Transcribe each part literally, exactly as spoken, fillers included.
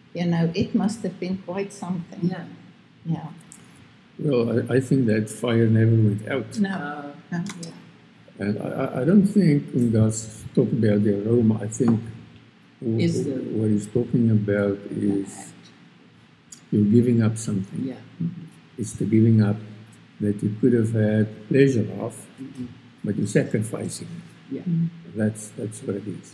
You know, it must have been quite something. Yeah. Yeah. Well, I, I think that fire never went out. No. Uh, no. And I, I don't think when God's talking about the aroma, I think w- Is the- what he's talking about is you're giving up something. Yeah. It's the giving up that you could have had pleasure of, Mhm. but you're sacrificing it. Yeah. That's, that's what it is.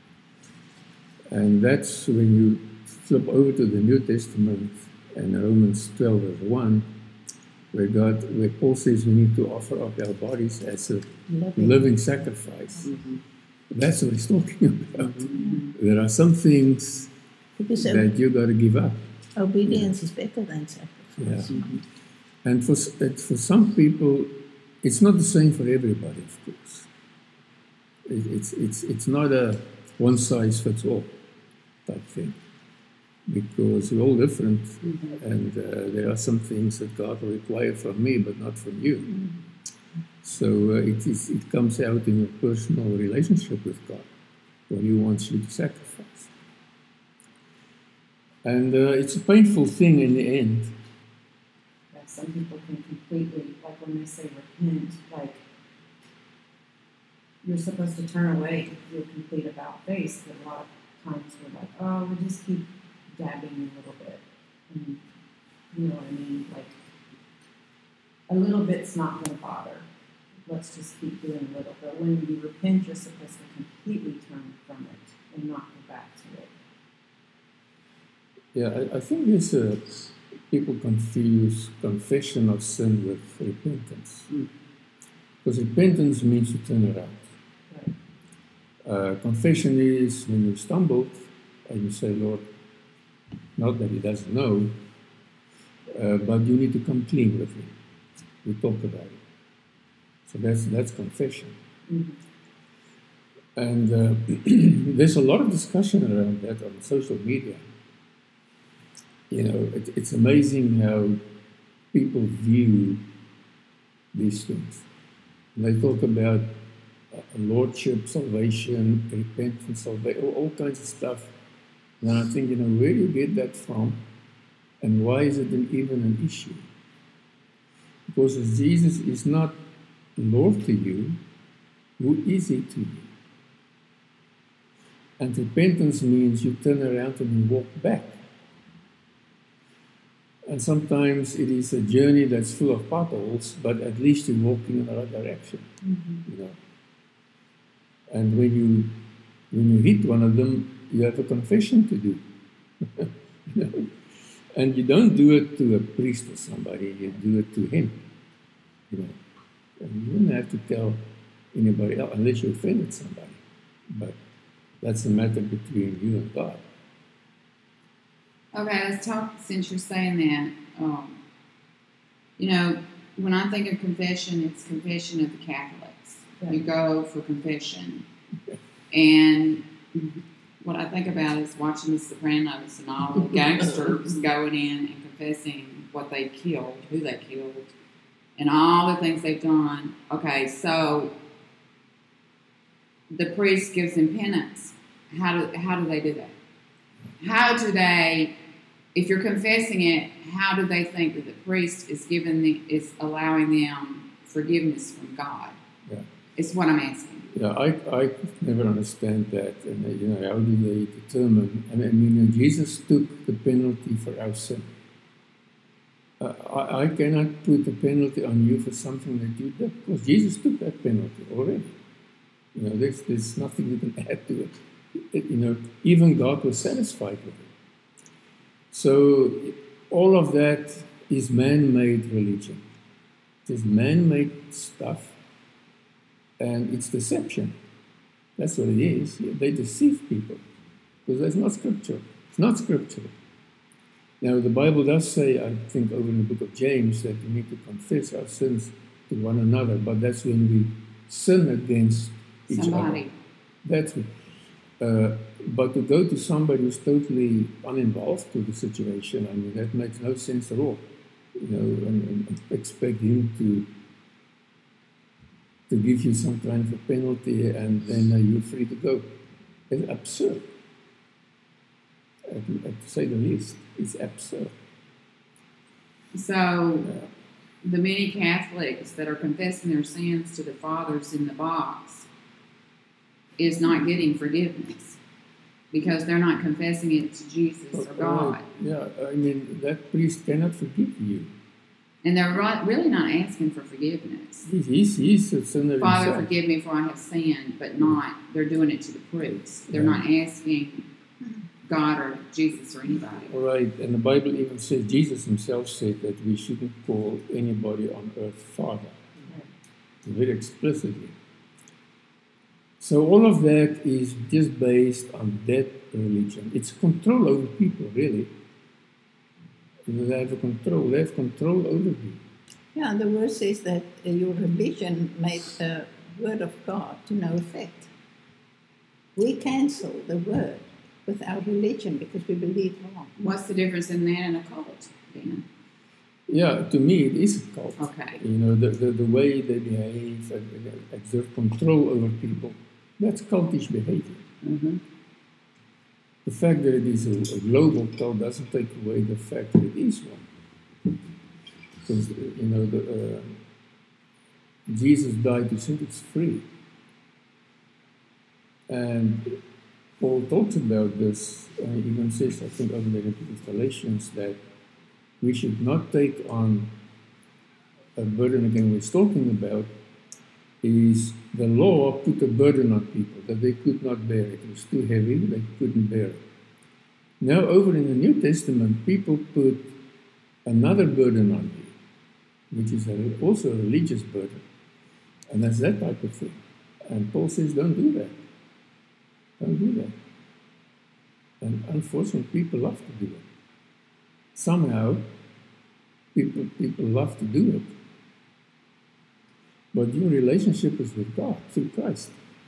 And that's when you flip over to the New Testament and Romans twelve verse one, where God, where Paul says we need to offer up our bodies as a Living. living sacrifice. Mhm. That's what he's talking about. Mhm. There are some things Because that you got to give up. obedience is better than sacrifice. Yeah. Mhm. And for, s- it- for some people, it's not the same for everybody, of course. It, it's, it's, it's not a one size fits all type thing, because we're all different, Mhm. and uh, there are some things that God will require from me, but not from you. So uh, it, is, it comes out in your personal relationship with God when He wants you to sacrifice. And uh, it's a painful thing in the end. Like some people can completely, like when they say repent, like you're supposed to turn away and feel complete about face, but a lot of times we're like, oh, we just keep dabbing a little bit. And you know what I mean? Like a little bit's not going to bother. Let's just keep doing a little. But when you repent, you're supposed to completely turn from it and not go back to it. Yeah, I, I think this uh, people confuse confession of sin with repentance. Mm. Because repentance means to turn around. Right. Uh, confession is when you stumbled and you say, Lord, not that He doesn't know, uh, but you need to come clean with Him. We talk about it. So that's that's confession. Mhm. And uh, there's a lot of discussion around that on social media. You know, it, it's amazing how people view these things. And they talk about uh, lordship, salvation, repentance, salvation, all, all kinds of stuff. And I think, you know, where do you get that from? And why is it an, even an issue? Because as Jesus is not Lord to you, who is He to you? And repentance means you turn around and you walk back. And sometimes it is a journey that's full of potholes, but at least you're walking in the right direction. Mhm. You know. And when you when you hit one of them, you have a confession to do. You know? And you don't do it to a priest or somebody, you do it to Him. You know. And you don't have to tell anybody else unless you offended somebody. But that's a matter between you and God. Okay, let's talk, since you're saying that, um, you know, when I think of confession, it's confession of the Catholics. You go for confession. And what I think about is watching The Sopranos and all the gangsters going in and confessing what they killed, who they killed, and all the things they've done. Okay, so the priest gives them penance. How do, how do they do that? How do they, if you're confessing it, how do they think that the priest is giving the, is allowing them forgiveness from God? Yeah. It's what I'm asking. Yeah, I, I could never understand that. And, uh, you know, how do they determine? I mean, I mean, uh, Jesus took the penalty for our sin. Uh, I, I cannot put a penalty on you for something that you did, because Jesus took that penalty already. You know, there's, there's nothing you can add to it. It- You know, even God was satisfied with it. So all of that is man-made religion. It is man-made stuff. And it's deception. That's what it is. They deceive people because that's not scripture. It's not scriptural. Now, the Bible does say, I think over in the book of James, that we need to confess our sins to one another, but that's when we sin against each Somebody. other. That's it. Uh, but to go to somebody who's totally uninvolved to the situation, I mean, that makes no sense at all. You know, and, and expect him to to give you some kind of a penalty and then uh, you're free to go. It's absurd. at, at to say the least. It's absurd. So, Yeah. the many Catholics that are confessing their sins to the fathers in the box is not getting forgiveness because they're not confessing it to Jesus or God. Right. Yeah, I mean, that priest cannot forgive you. And they're ri- really not asking for forgiveness. He's, he's, he's a sinner Father, himself. forgive me for I have sinned, but not, they're doing it to the priest. They're Yeah. not asking God or Jesus or anybody. Right, and the Bible even says, Jesus himself said that we shouldn't call anybody on earth Father. Very explicitly. So all of that is just based on that religion. It's control over people, really. They have a control. They have control over you. Yeah, and the word says that uh, your religion made the word of God to no effect. We cancel the word with our religion because we believe wrong. What's the difference in that and a cult, Dan? Yeah, to me it is a cult. Okay. You know, the, the, the way they behave and and exert control over people, that's cultish behavior. Mm-hmm. The fact that it is a, a global cult doesn't take away the fact that it is one. Because, you know, the, uh, Jesus died to set us free. And Paul talks about this, and he even says, I think, over there in Galatians, that we should not take on a burden again. We're talking about is the law put a burden on people that they could not bear. It was too heavy, they couldn't bear it. Now, over in the New Testament, people put another burden on you, which is a, also a religious burden. And that's that type of thing. And Paul says, don't do that. Don't do that. And unfortunately, people love to do it. Somehow, people, people love to do it. But your relationship is with God through Christ.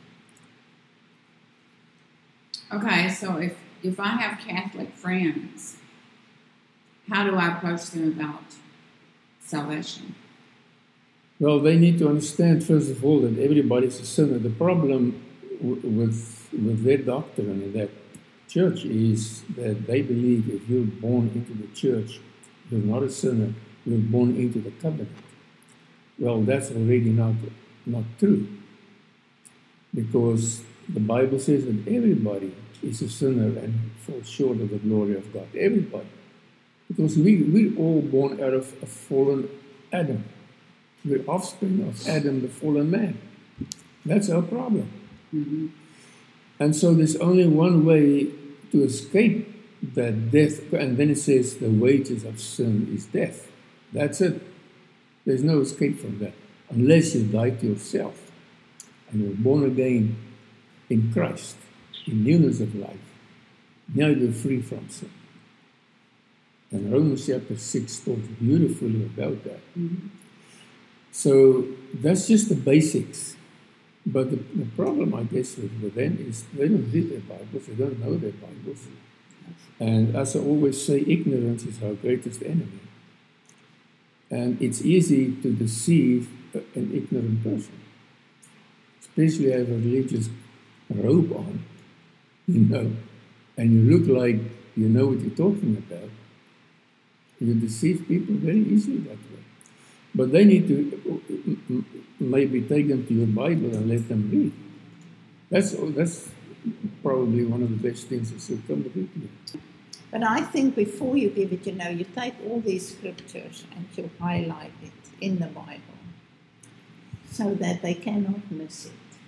Okay, so if, if I have Catholic friends, how do I approach them about salvation? Well, they need to understand, first of all, that everybody's a sinner. The problem w- with, with their doctrine in that church is that they believe if you're born into the church, you're not a sinner, you're born into the covenant. Well, that's already not, not true. Because the Bible says that everybody is a sinner and falls short of the glory of God. Everybody. Because we, we're all born out of a fallen Adam. We're offspring of Adam, the fallen man. That's our problem. Mm-hmm. And so there's only one way to escape that death. And then it says the wages of sin is death. That's it. There's no escape from that. Unless you die to yourself and you're born again in Christ, in newness of life. Now you're free from sin. And Romans chapter six talks beautifully about that. Mm-hmm. So that's just the basics. But the, the problem, I guess, with, with them is they don't read their Bibles, they don't know their Bibles. And as I always say, ignorance is our greatest enemy. And it's easy to deceive an ignorant person. Especially if a religious robe on, you know, and you look like you know what you're talking about. You deceive people very easily that way. But they need to maybe take them to your Bible and let them read. That's that's probably one of the best things that should come to you. But I think before you give it, you know, you take all these scriptures and you highlight it in the Bible so that they cannot miss it.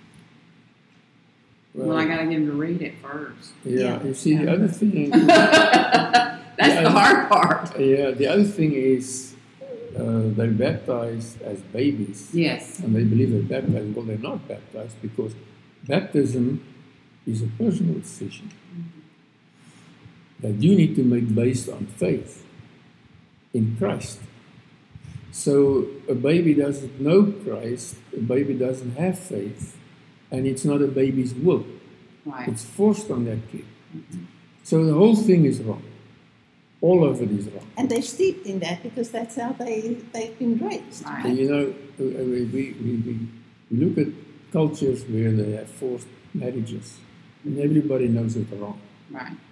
Well, well I got to get them to read it first. Yeah, Yeah. you see, the other thing... That's Yeah, the hard part. Yeah, the other thing is uh, they're baptized as babies. Yes. And they believe they're baptized. Well, they're not baptized because baptism is a personal decision that you need to make based on faith in Christ. So a baby doesn't know Christ, a baby doesn't have faith, and it's not a baby's will. Right. It's forced on that kid. So the whole thing is wrong. All of it is wrong. And they're steeped in that because that's how they, they've been raised. Right. And you know, we, we, we, we look at cultures where they have forced marriages, and everybody knows it's wrong. Right.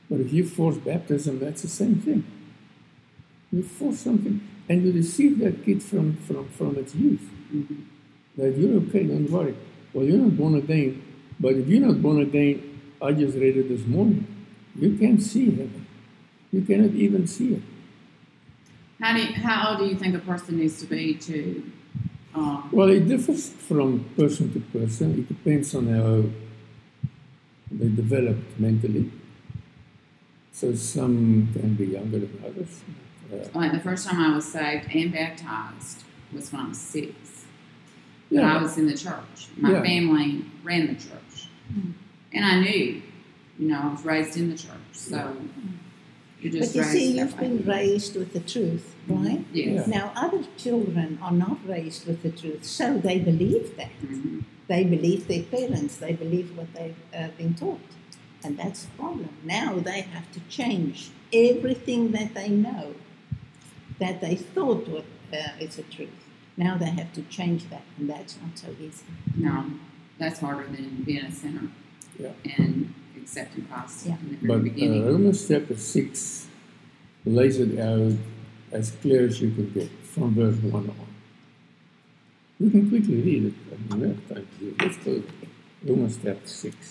But if you force baptism, that's the same thing. You force something, and you deceive that kid from, from, from its youth. Mm-hmm. That you're okay, don't worry. Well, you're not born again, but if you're not born again, I just read it this morning. You can't see heaven. You cannot even see it. How do you, how old do you think a person needs to be to? Um, Well, it differs from person to person. It depends on how they developed mentally. So some can be younger than others. Uh, like the first time I was saved and baptized was when I was six. But yeah, I was in the church. My Yeah. family ran the church, Mm. and I knew, you know, I was raised in the church, so you're just But you raised see, that you've way. been raised with the truth, right? Yes. Yeah. Now, other children are not raised with the truth, so they believe that. Mhm. They believe their parents, they believe what they've uh, been taught. And that's the problem. Now they have to change everything that they know, that they thought was, uh, is the truth. Now they have to change that, and that's not so easy. No, that's harder than being a sinner Yeah. and accepting Christ Yeah. in the But very uh, beginning. Romans chapter six lays it out as clear as you can get from verse one on. We can quickly read it. I mean, we have time to do it. Let's go. Romans chapter six.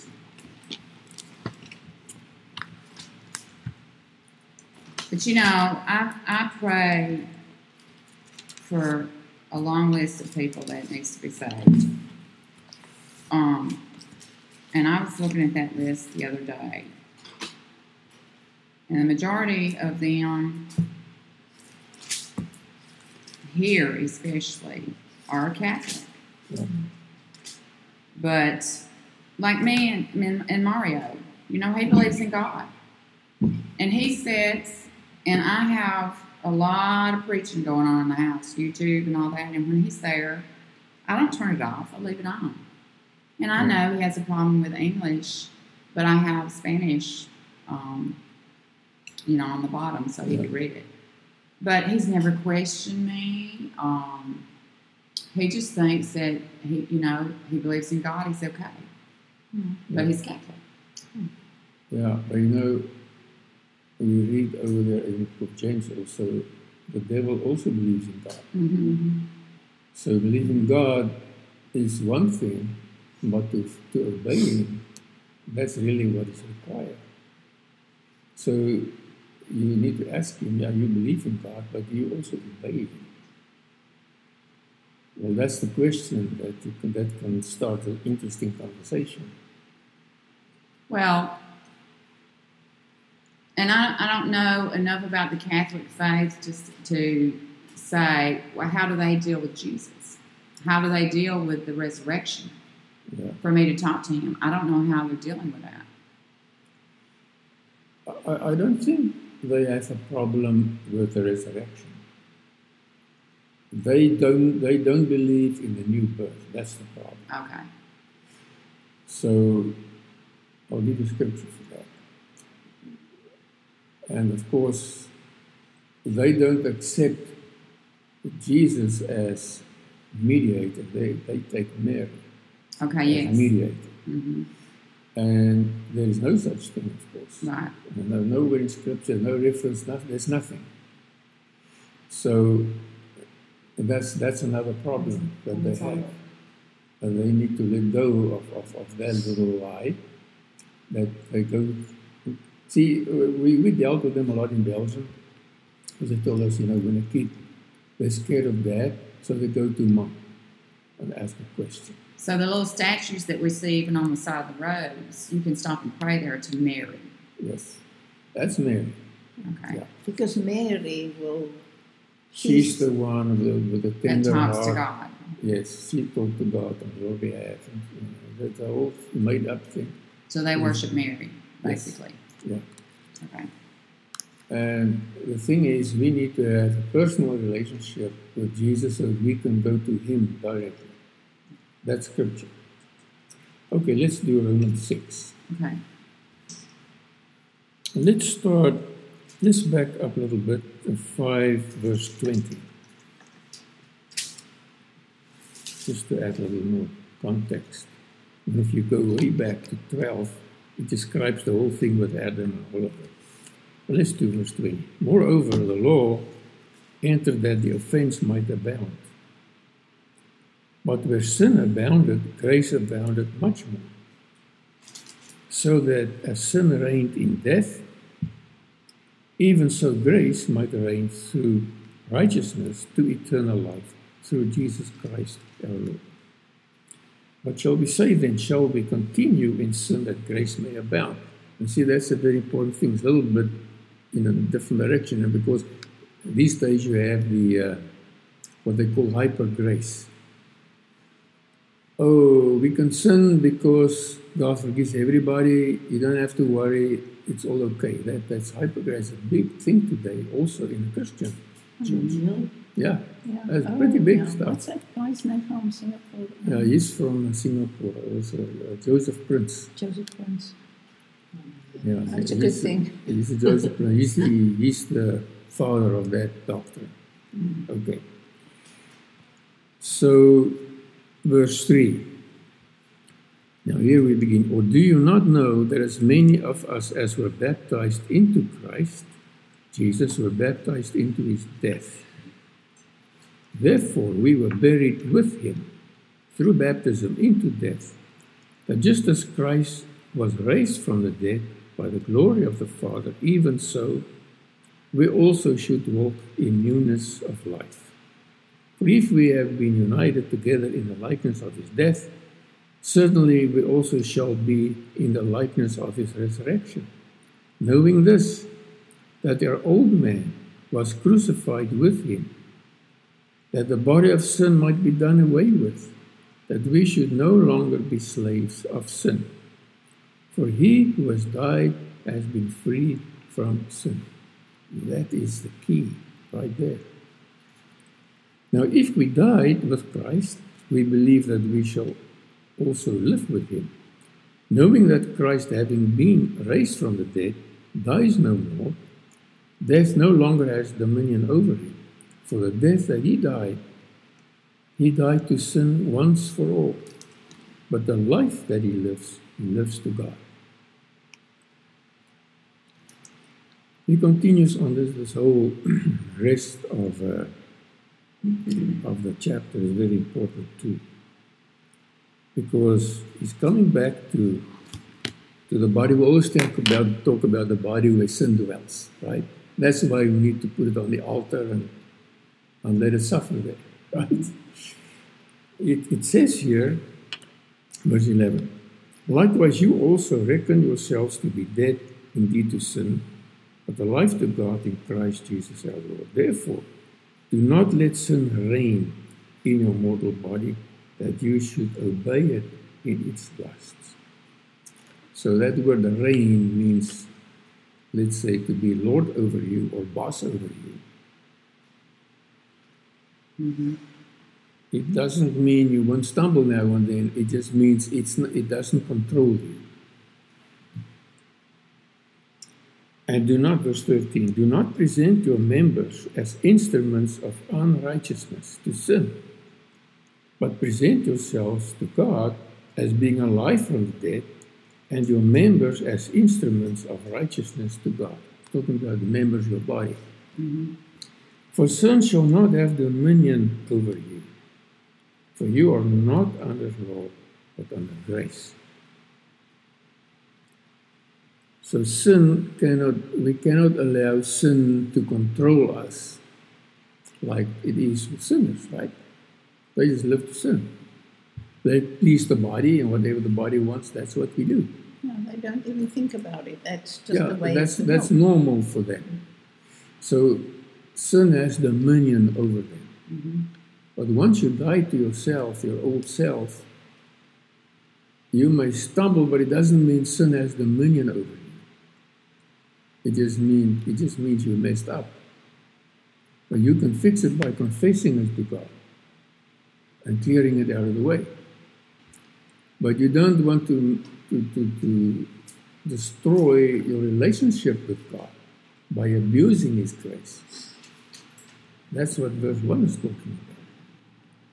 But you know, I, I pray for a long list of people that needs to be saved. Um, and I was looking at that list the other day. And the majority of them here especially are Catholic. Yeah. But like me and, and, and Mario, you know, he believes in God. And he sits, and I have a lot of preaching going on in the house, YouTube and all that. And when he's there, I don't turn it off. I leave it on. And I know he has a problem with English, but I have Spanish, um, you know, on the bottom so he Yeah. could read it. But he's never questioned me. Um, he just thinks that he, you know, he believes in God. He's okay, Mm. but he's Catholic. Yeah, but you know, we read over there in the book of James also, the devil also believes in God. Mm-hmm. So believing God is one thing, but to, to obey Him, that's really what is required. So you need to ask Him, yeah, you believe in God, but do you also obey Him? Well, that's the question that you can, that can start an interesting conversation. Well, and I, I don't know enough about the Catholic faith just to say, well, how do they deal with Jesus? How do they deal with the resurrection? Yeah. For me to talk to him, I don't know how they're dealing with that. I, I don't think they have a problem with the resurrection. They don't. They don't believe in the new birth. That's the problem. Okay. So I'll give you scripture for that. And of course, they don't accept Jesus as mediator. They they take Mary Okay. as Yes. mediator, Mm-hmm. and there is no such thing, of course. Right. No, nowhere in Scripture, no reference, nothing, there's nothing. So that's that's another problem that they have. And they need to let go of, of, of that little lie that they go. See, we, we dealt with them a lot in Belgium because they told us, you know, when a kid, they're scared of dad, so they go to mom and ask a question. So the little statues that we see even on the side of the roads, you can stop and pray there to Mary. Yes, that's Mary. Okay. Yeah. Because Mary will. She's the one with the, with the That tender talks heart. to God. Yes, she talked to God on your behalf. And, you know, that's a whole made-up thing. So they worship Mary, Yes. basically. Yeah. Okay. And the thing is, we need to have a personal relationship with Jesus so we can go to Him directly. That's Scripture. Okay, let's do Romans six. Okay. Let's start, let's back up a little bit to five, verse twenty. Just to add a little more context. And if you go way back to twelve, it describes the whole thing with Adam and all of it. But let's do verse twenty. Moreover, the law entered that the offense might abound. But where sin abounded, grace abounded much more. So that as sin reigned in death, even so grace might reign through righteousness to eternal life through Jesus Christ our Lord. What shall we say then? Shall we continue in sin that grace may abound? And see, that's a very important thing. It's a little bit in a different direction, and because these days you have the uh, what they call hyper grace. Oh, we can sin because God forgives everybody. You don't have to worry. It's all okay. That that's hyper grace. A big thing today, also in a Christian church. Mm-hmm. Yeah, Yeah. that's Oh, pretty big yeah. stuff. What's that guy's name from Singapore? Yeah, he's from Singapore. Also, uh, Joseph Prince. Joseph Prince. Yeah, That's a he's good thing. He's a Joseph Prince. He's the, he's the father of that doctrine. Mm. Okay. So, verse three. Now here we begin. Or do you not know that as many of us as were baptized into Christ, Jesus, were baptized into his death? Therefore we were buried with him through baptism into death, that just as Christ was raised from the dead by the glory of the Father, even so we also should walk in newness of life. For if we have been united together in the likeness of his death, certainly we also shall be in the likeness of his resurrection. Knowing this, that our old man was crucified with him, that the body of sin might be done away with, that we should no longer be slaves of sin. For he who has died has been freed from sin. That is the key right there. Now, if we died with Christ, we believe that we shall also live with him, knowing that Christ, having been raised from the dead, dies no more. Death no longer has dominion over him. For the death that he died, he died to sin once for all. But the life that he lives, he lives to God. He continues on this, this whole rest of, uh, of the chapter is very important too. Because he's coming back to, to the body. We always talk about, talk about the body where sin dwells, right? That's why we need to put it on the altar and, and let it suffer there, right? It, it says here, verse eleven, likewise you also reckon yourselves to be dead indeed to sin, but alive to God in Christ Jesus our Lord. Therefore, do not let sin reign in your mortal body, that you should obey it in its lusts. So that word reign means, let's say, to be Lord over you or boss over you. Mm-hmm. It doesn't mean you won't stumble now and then. It just means it's not, it doesn't control you. And do not, verse thirteen, do not present your members as instruments of unrighteousness to sin, but present yourselves to God as being alive from the dead, and your members as instruments of righteousness to God. Talking about the members of your body. Mm-hmm. For sin shall not have dominion over you, for you are not under law, but under grace. So sin cannot, we cannot allow sin to control us like it is with sinners, right? They just live to sin. They please the body, and whatever the body wants, that's what we do. No, they don't even think about it. That's just Yeah, the way that's it's that's developed. normal for them. So sin has dominion over them. Mm-hmm. But once you die to yourself, your old self, you may stumble, but it doesn't mean sin has dominion over you. It just mean it just means you messed up. But you can fix it by confessing it to God and clearing it out of the way. But you don't want to, to, to, to destroy your relationship with God by abusing His grace. That's what verse one is talking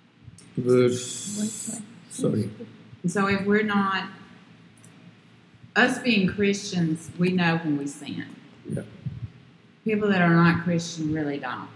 about. Verse, Wait, wait. sorry. So if we're not us being Christians, we know when we sin. Yeah. People that are not Christian really don't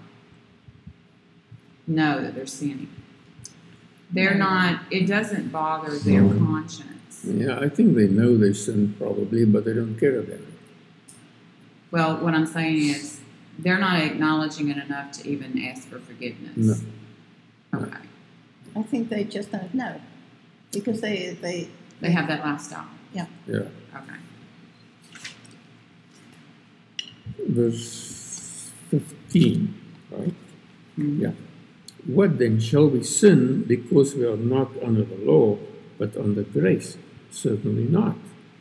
know that they're sinning. They're not, it doesn't bother their conscience. Yeah, I think they know they sin probably, but they don't care about it. Well, what I'm saying is, they're not acknowledging it enough to even ask for forgiveness. No. Okay. I think they just don't know because they they They have that lifestyle. Yeah. Okay. Verse fifteen, right? Mhm. Yeah. What then? Shall we sin because we are not under the law, but under grace? Certainly not.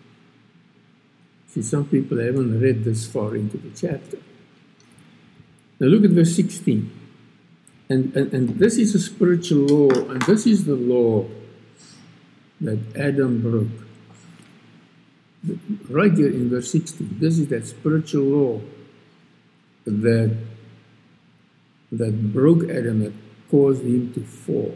See, some people haven't read this far into the chapter. Now look at verse sixteen. And, and, and this is a spiritual law, and this is the law that Adam broke. Right here in verse sixteen, this is that spiritual law that, that broke Adam, that caused him to fall.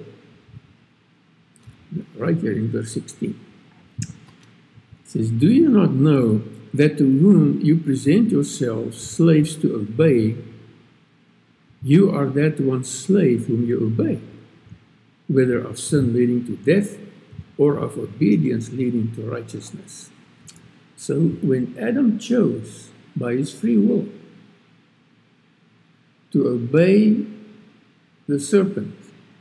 Right here in verse sixteen. It says, do you not know that to whom you present yourselves slaves to obey, you are that one slave whom you obey, whether of sin leading to death or of obedience leading to righteousness? So when Adam chose by his free will to obey the serpent,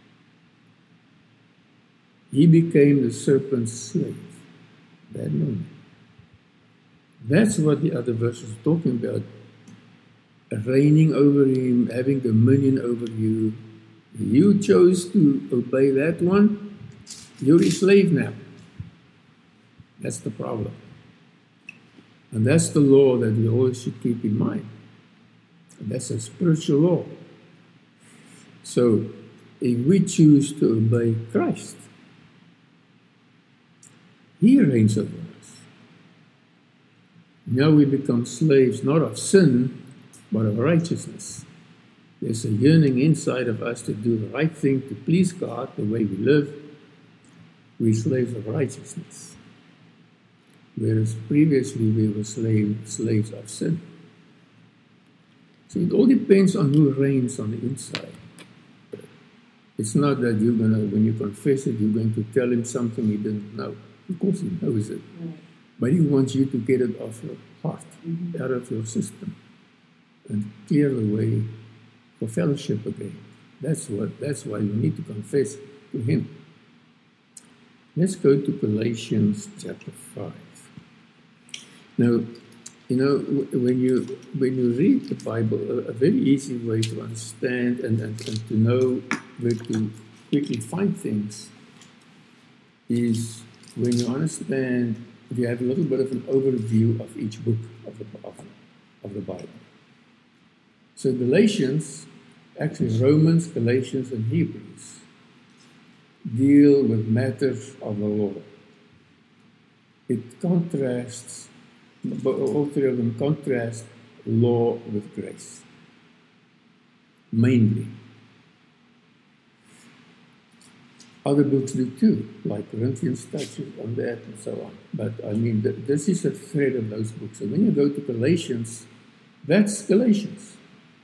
he became the serpent's slave. That moment. That's what the other verse is talking about. Reigning over him, having dominion over you. You chose to obey that one, you're his slave now. That's the problem. And that's the law that we always should keep in mind. And that's a spiritual law. So, if we choose to obey Christ, he reigns over us. Now we become slaves not of sin, but of righteousness. There's a yearning inside of us to do the right thing, to please God, the way we live. We're slaves of righteousness. Whereas previously we were slave, slaves of sin. So it all depends on who reigns on the inside. It's not that you're going to, when you confess it, you're going to tell him something he didn't know. Of course he knows it. Right. But he wants you to get it off your heart, Mm-hmm. out of your system, and clear the way for fellowship again. That's what. That's why you need to confess to him. Let's go to Galatians chapter five. Now, you know, when you when you read the Bible, a, a very easy way to understand and, and, and to know where to quickly find things is when you understand, if you have a little bit of an overview of each book of the, of, of the Bible. So Galatians, actually Romans, Galatians, and Hebrews deal with matters of the law. It contrasts, but all three of them contrast law with grace, mainly. Other books do too, like Corinthians touches on that and so on. But I mean, th- this is a thread of those books. So when you go to Galatians, that's Galatians.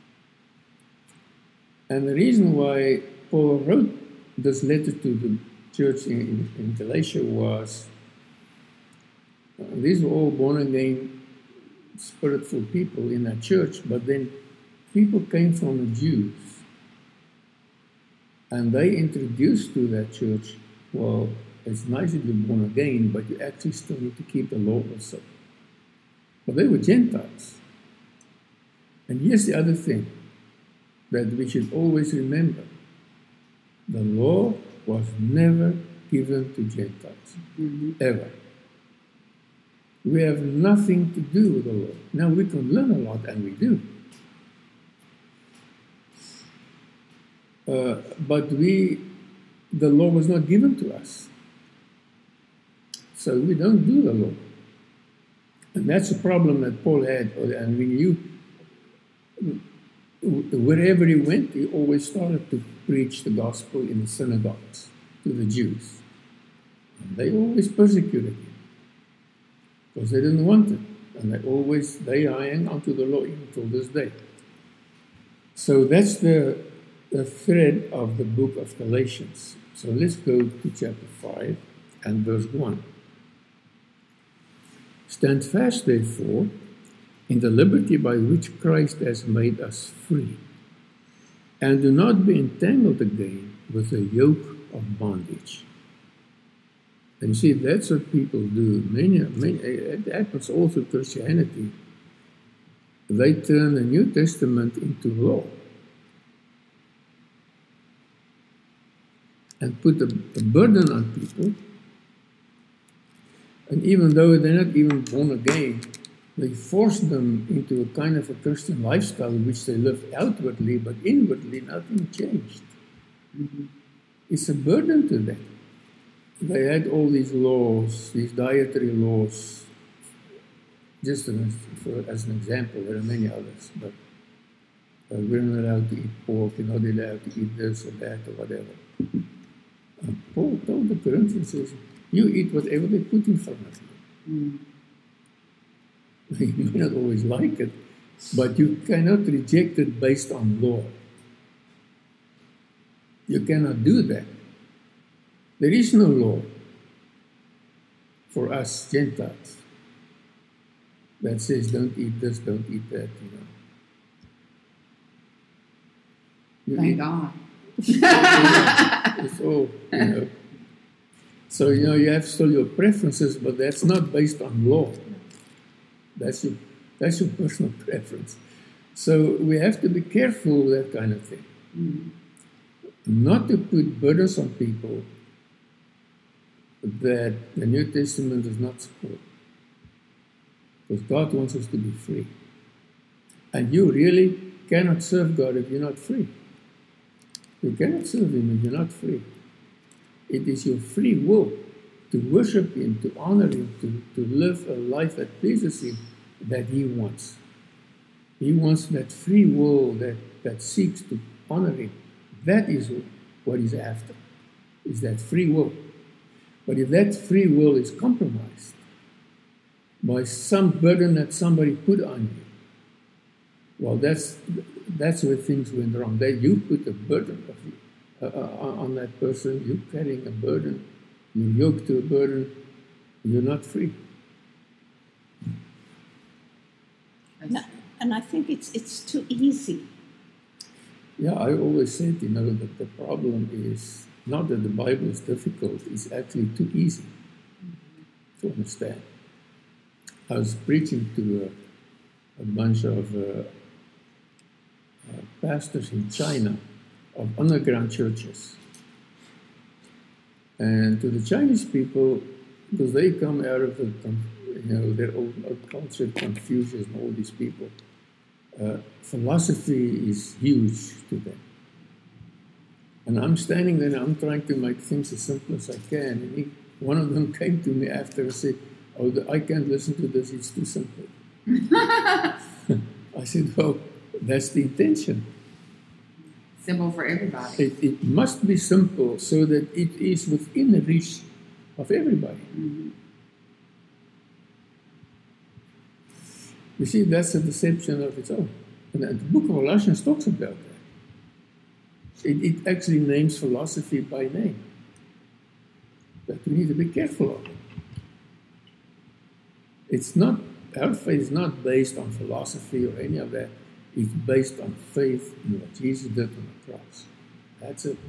And the reason why Paul wrote this letter to the church in, in, in Galatia was uh, these were all born-again, spirit-ful people in that church, but then people came from the Jews. And they introduced to that church, well, it's nice that you're born again, but you actually still need to keep the law also. Well, they were Gentiles. And here's the other thing that we should always remember. The law was never given to Gentiles, Mm-hmm. ever. We have nothing to do with the law. Now, we can learn a lot, and we do. Uh, but we, the law was not given to us. So we don't do the law. And that's the problem that Paul had. And when you, wherever he went, he always started to preach the gospel in the synagogues to the Jews. And they always persecuted him. because they didn't want it. And they always, they hang onto the law even till this day. So that's the, the thread of the book of Galatians. So let's go to chapter five and verse one. Stand fast, therefore, in the liberty by which Christ has made us free, and do not be entangled again with the yoke of bondage. And you see, that's what people do. Many, many, it happens all through Christianity. They turn the New Testament into law and put a, a burden on people. And even though they're not even born again, they force them into a kind of a Christian lifestyle which they live outwardly, but inwardly nothing changed. Mm-hmm. It's a burden to them. They had all these laws, these dietary laws, just as, for, as an example. There are many others, but uh, we're not allowed to eat pork, you're not allowed to eat this or that or whatever. And Paul told the Corinthians, you eat whatever they put in front of you. Mm. You may not always like it, but you cannot reject it based on law. You cannot do that. There is no law for us Gentiles that says don't eat this, don't eat that, you know. You Thank eat, God. it's all, you know. So, you know, you have still your preferences, but that's not based on law. That's your, that's your personal preference. So we have to be careful with that kind of thing. Mm. Not to put burdens on people that the New Testament does not support. Because God wants us to be free. And you really cannot serve God if you're not free. You cannot serve Him if you're not free. It is your free will to worship Him, to honor Him, to, to live a life that pleases Him, that He wants. He wants that free will that, that seeks to honor Him. That is what He's after, is that free will. But if that free will is compromised by some burden that somebody put on you, well, that's that's where things went wrong. That you put a burden of you, uh, uh, on that person, you're carrying a burden, you're yoked to a burden, you're not free. No, and I think it's it's too easy. Yeah, I always said, you know, that the problem is not that the Bible is difficult, it's actually too easy to understand. I was preaching to a, a bunch of uh, uh, pastors in China of underground churches. And to the Chinese people, because they come out of the, you know, their old, old culture, Confucius and all these people, uh, philosophy is huge to them. And I'm standing there and I'm trying to make things as simple as I can. And he, one of them came to me after and said, oh, I can't listen to this, it's too simple. I said, well, that's the intention. Simple for everybody. It, it must be simple so that it is within the reach of everybody. Mm-hmm. You see, that's a deception of its own. And the book of Galatians talks about that. It, it actually names philosophy by name. But we need to be careful of it. It's not, our faith is not based on philosophy or any of that. It's based on faith in what Jesus did on the cross. That's it.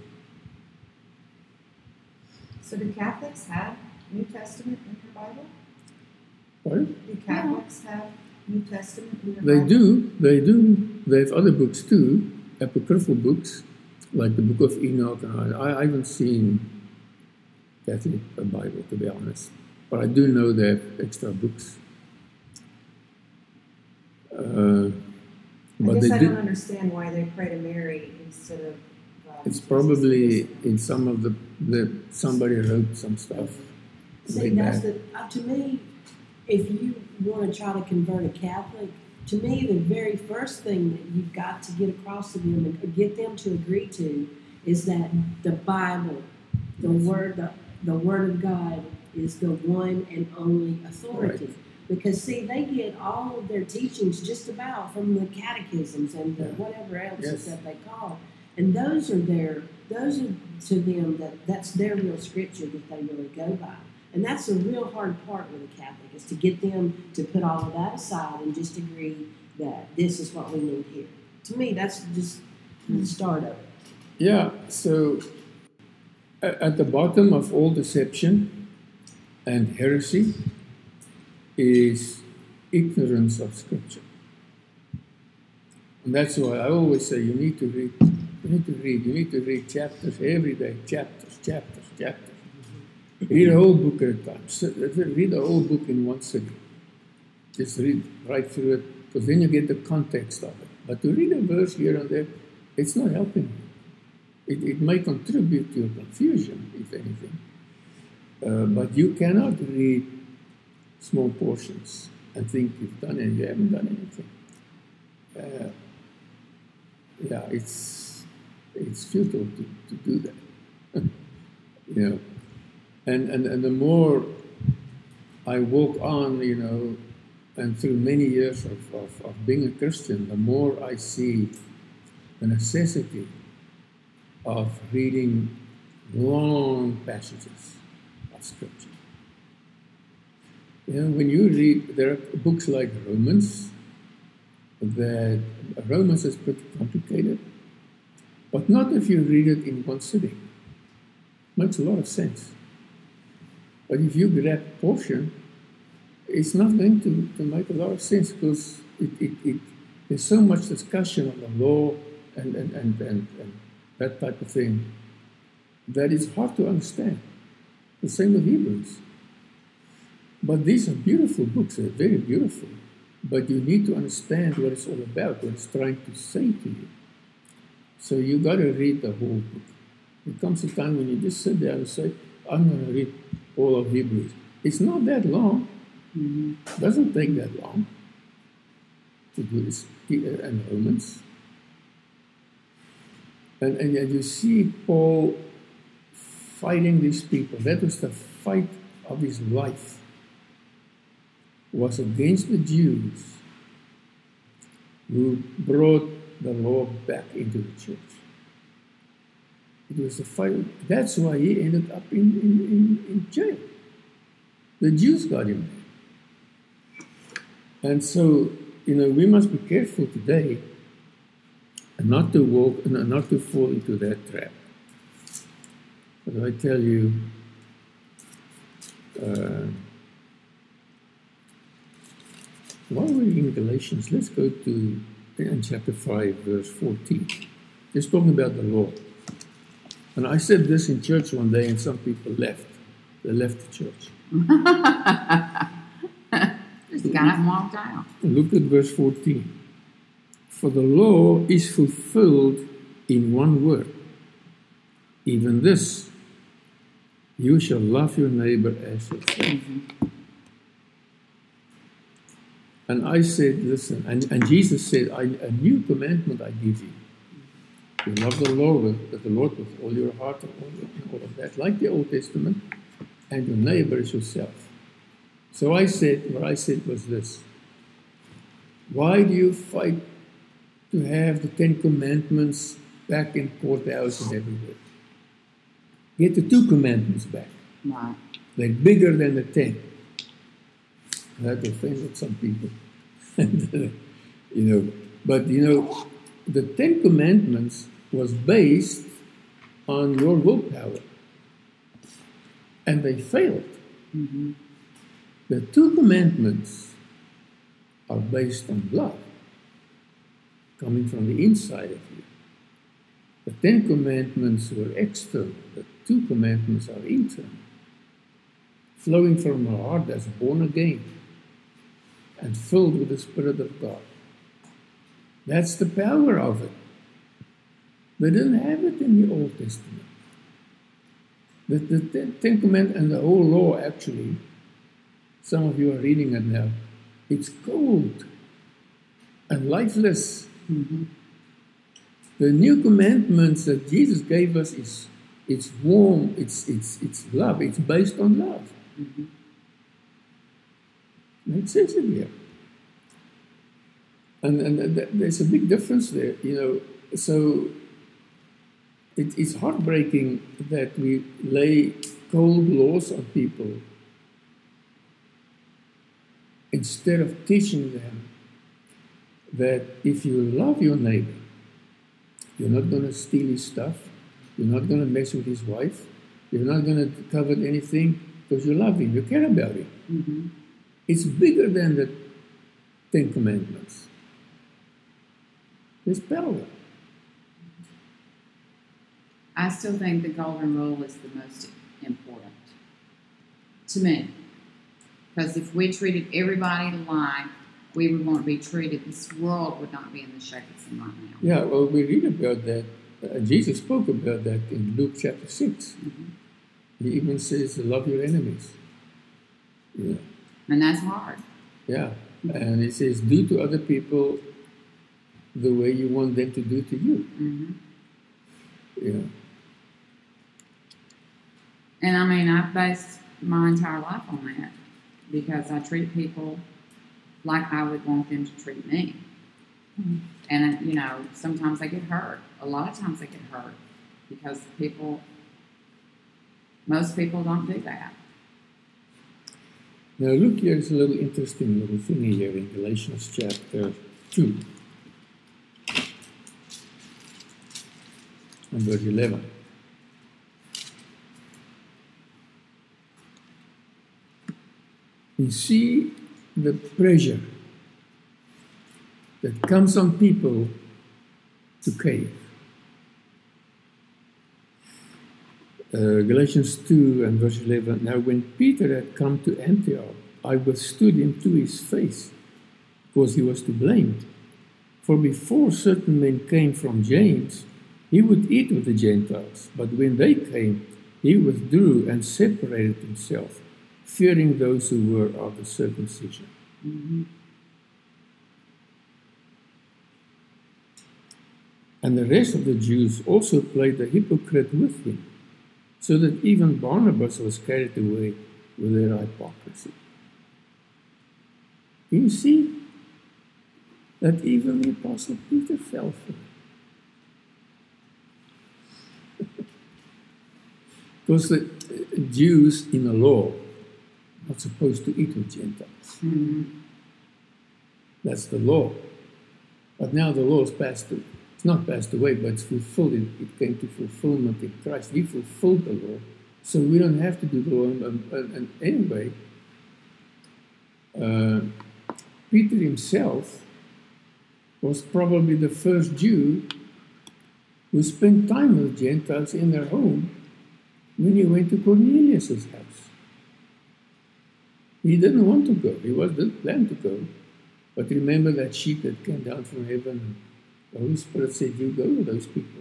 So do Catholics have New Testament in their Bible? Pardon? Do Catholics have New Testament in their They Bible? do, they do. They have other books too, apocryphal books, like the Book of Enoch. And I, I haven't seen Catholic Bible, to be honest. But I do know they have extra books. Uh, I but guess they I do, don't understand why they pray to Mary instead of God. it's probably in some of the, the somebody wrote some stuff. See, way that's back. the, uh, to me, if you want to try to convert a Catholic, to me, the very first thing that you've got to get across to them and get them to agree to is that the Bible, the Word, the, the Word of God is the one and only authority. Right. Because see, they get all of their teachings just about from the catechisms and the Yeah. whatever else Yes. that they call, and those are their those are to them that that's their real scripture that they really go by, and that's the real hard part with a Catholic is to get them to put all of that aside and just agree that this is what we need here. To me, that's just the start of it. Yeah, so a- at the bottom of all deception and heresy is ignorance of Scripture. And that's why I always say you need to read, you need to read, you need to read chapters every day, chapters, chapters, chapters. Read a whole book at a time. So, read the whole book in one sitting. Just read right through it, because then you get the context of it. But to read a verse here and there, it's not helping you. It, it may contribute to your confusion, if anything. Uh, but you cannot read small portions and think you've done it, you haven't done anything. Uh, yeah, it's it's futile to, to do that. you know, and, and and the more I walk on, you know, and through many years of, of, of being a Christian, the more I see the necessity of reading long passages of Scripture. You know, when you read, there are books like Romans, that Romans is pretty complicated, but not if you read it in one sitting. Makes a lot of sense. But if you grab a portion, it's not going to, to make a lot of sense because it, it, it, there's so much discussion on the law and, and, and, and, and that type of thing that it's hard to understand. The same with Hebrews. But these are beautiful books, they're very beautiful. But you need to understand what it's all about, what it's trying to say to you. So you got to read the whole book. There comes a time when you just sit there and say, I'm going to read all of Hebrews. It's not that long. Mm-hmm. It doesn't take that long to do this. And Romans. And, and yet you see Paul fighting these people. That was the fight of his life. Was against the Jews who brought the law back into the church. It was a fight. That's why he ended up in, in, in, in jail. The Jews got him there. And so, you know, we must be careful today and not to walk and not to fall into that trap. But I tell you, uh, while we're in Galatians, let's go to in chapter five, verse fourteen. Just talking about the law. And I said this in church one day, and some people left. They left the church. Just got up and walked out. Look at verse fourteen. For the law is fulfilled in one word. Even this, you shall love your neighbor as yourself. And I said, listen, and, and Jesus said, I, a new commandment I give you. You love the Lord with, with the Lord with all your heart and all, and all of that, like the Old Testament, and your neighbor is yourself. So I said, what I said was this. Why do you fight to have the Ten Commandments back in courthouse and everywhere? Get the two commandments back. Right. They're bigger than the ten. That offended some people. and, uh, you know, but, you know, the Ten Commandments was based on your willpower. And they failed. Mm-hmm. The two commandments are based on love, coming from the inside of you. The Ten Commandments were external. The two commandments are internal, flowing from a heart that's born again and filled with the Spirit of God. That's the power of it. They didn't have it in the Old Testament. The, the, the Ten Commandments and the whole law, actually, some of you are reading it now, it's cold and lifeless. Mm-hmm. The new commandments that Jesus gave us is it's warm, it's it's it's love, it's based on love. Mm-hmm. It says it here. And, and th- there's a big difference there, you know. So it, it's heartbreaking that we lay cold laws on people instead of teaching them that if you love your neighbor, you're not going to steal his stuff, you're not going to mess with his wife, you're not going to covet anything because you love him, you care about him. Mm-hmm. It's bigger than the Ten Commandments. There's power. I still think the golden rule is the most important to me. Because if we treated everybody alike, we would want to be treated, this world would not be in the shape it's in right now. Yeah, well, we read about that. Uh, Jesus spoke about that in Luke chapter six. Mm-hmm. He even says, love your enemies. Yeah. And that's hard. Yeah. And he says, do to other people the way you want them to do to you. Mm-hmm. Yeah. And I mean, I've based my entire life on that because I treat people like I would want them to treat me. Mm-hmm. And, you know, sometimes they get hurt. A lot of times they get hurt because people, most people don't do that. Now look, here's a little interesting little thing here in Galatians chapter two and verse eleven. We see the pressure that comes on people to cave. Uh, Galatians two and verse eleven. Now when Peter had come to Antioch, I withstood him to his face, because he was to blame. For before certain men came from James, he would eat with the Gentiles. But when they came, he withdrew and separated himself, fearing those who were of the circumcision. Mm-hmm. And the rest of the Jews also played the hypocrite with him, so that even Barnabas was carried away with their hypocrisy. You see that even the Apostle Peter fell for it. Because the Jews in the law are not supposed to eat with Gentiles. Mm-hmm. That's the law. But now the law is passed away. It's not passed away, but it's fulfilled. It, it came to fulfillment in Christ. He fulfilled the law, so we don't have to do the law. And, and, and anyway, uh, Peter himself was probably the first Jew who spent time with Gentiles in their home when he went to Cornelius' house. He didn't want to go. He was didn't plan to go. But remember that sheet that came down from heaven. The Holy Spirit said, you go with those people.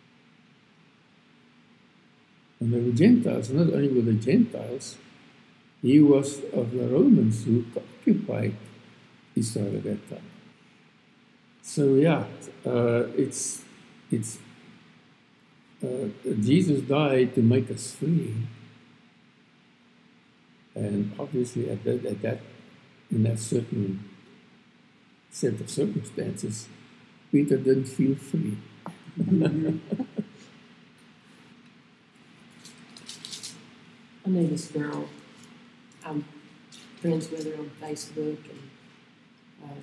And they were Gentiles. Not only were they Gentiles, he was of the Romans who occupied Israel at that time. So yeah, uh, it's it's uh, Jesus died to make us free, and obviously at that, at that in that certain set of circumstances, Peter didn't feel free. I know this girl. I'm friends with her on Facebook, and uh,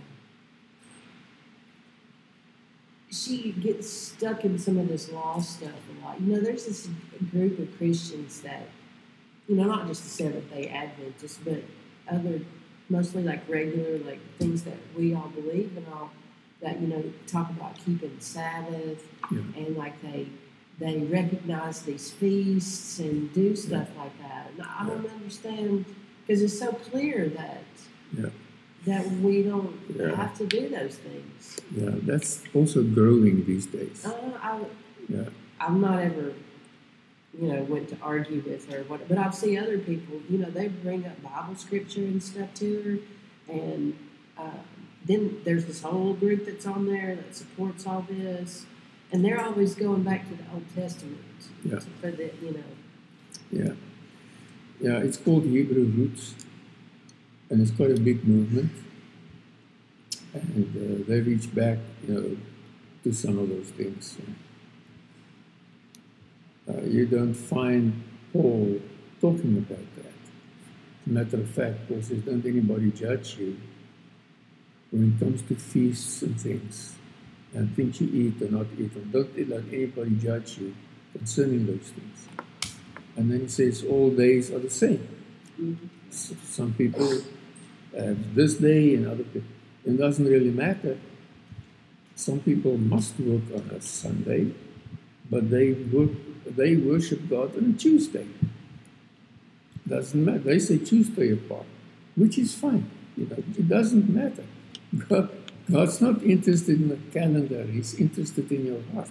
she gets stuck in some of this law stuff a lot. You know, there's this group of Christians that, you know, not just the Seventh-day Adventists, but other, mostly like regular, like things that we all believe and all, that, you know, talk about keeping the Sabbath, Yeah. and like they they recognize these feasts and do stuff like that. And I don't understand, because it's so clear that Yeah. that we don't Yeah. have to do those things. Yeah, that's also growing these days. Uh, I, Yeah. I'm not ever, you know, went to argue with her, what, but I've seen other people, you know, they bring up Bible scripture and stuff to her, and uh, then there's this whole group that's on there that supports all this, and they're always going back to the Old Testament Yeah. for the, you know. Yeah. Yeah, it's called Hebrew roots. and it's quite a big movement. And uh, they reach back, you know, to some of those things. Uh, you don't find Paul talking about that. As a matter of fact, Paul says, don't anybody judge you when it comes to feasts and things, and things you eat or not eat, and don't let anybody judge you concerning those things. And then he says, all days are the same. Mm-hmm. So some people have this day and other people. It doesn't really matter. Some people must work on a Sunday, but they work, they worship God on a Tuesday. Doesn't matter. They say Tuesday apart, which is fine. You know, it doesn't matter. God, God's not interested in the calendar. He's interested in your heart.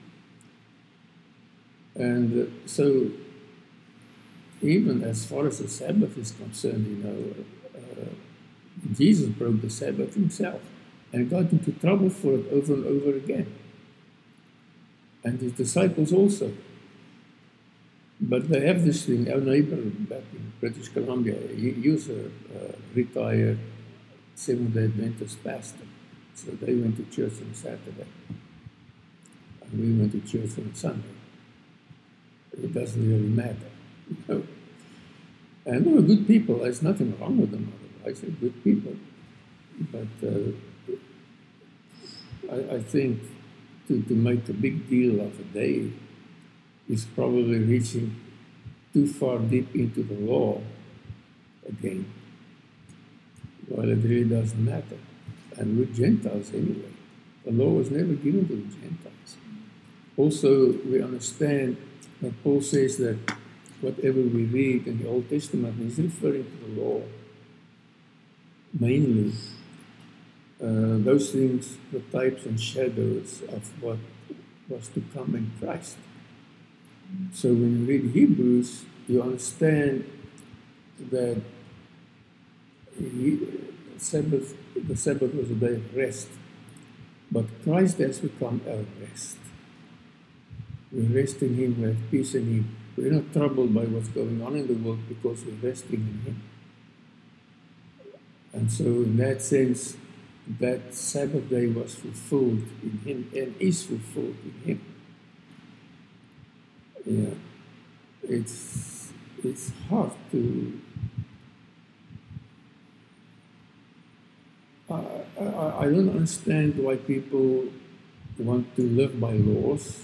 And uh, so, even as far as the Sabbath is concerned, you know, uh, Jesus broke the Sabbath himself and got into trouble for it over and over again. And his disciples also. But they have this thing. Our neighbor back in British Columbia, he, he was a uh, retired Seventh-day Adventist pastor. So they went to church on Saturday. And we went to church on Sunday. It doesn't really matter. You know? And they were good people. There's nothing wrong with them otherwise. They're good people. But uh, I, I think to, to make a big deal of a day is probably reaching too far deep into the law again. Well, it really doesn't matter. And we're Gentiles anyway. The law was never given to the Gentiles. Also, we understand that Paul says that whatever we read in the Old Testament, he's referring to the law mainly. Uh, those things were types and shadows of what was to come in Christ. So when you read Hebrews, you understand that he, Sabbath, the Sabbath was a day of rest, but Christ has become our rest. We rest in Him, we have peace in Him. We're not troubled by what's going on in the world because we're resting in Him. And so in that sense, that Sabbath day was fulfilled in Him and is fulfilled in Him. Yeah, it's it's hard to. I, I, I don't understand why people want to live by laws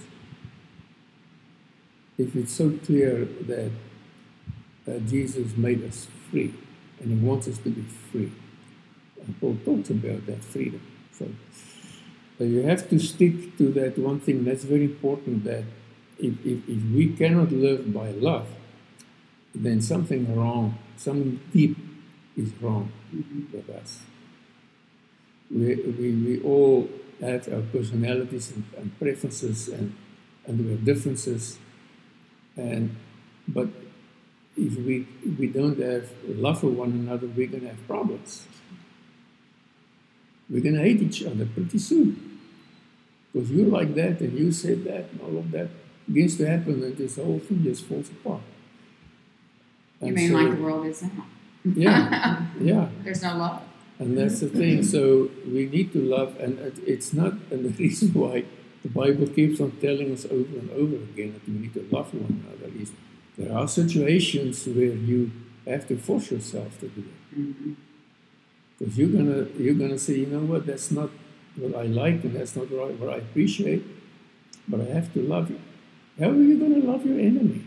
if it's so clear that uh, Jesus made us free and He wants us to be free. And Paul talks about that freedom. So uh, you have to stick to that one thing. That's very important, that if, if, if we cannot live by love, then something wrong, something deep is wrong with us. We, we, we all have our personalities and, and preferences, and, and we have differences. And but if we if we don't have love for one another, we're going to have problems. We're going to hate each other pretty soon. Because you like that and you said that and all of that begins to happen, and this whole thing just falls apart. You And mean so- like the world is now? Yeah, yeah. There's no love. And that's the thing. So we need to love, and it- it's not, and the reason why the Bible keeps on telling us over and over again that we need to love one another is there are situations where you have to force yourself to do it. Mm-hmm. Because you're gonna you're gonna say, you know what, that's not what I like, and that's not what I, what I appreciate, but I have to love you. How are you gonna love your enemy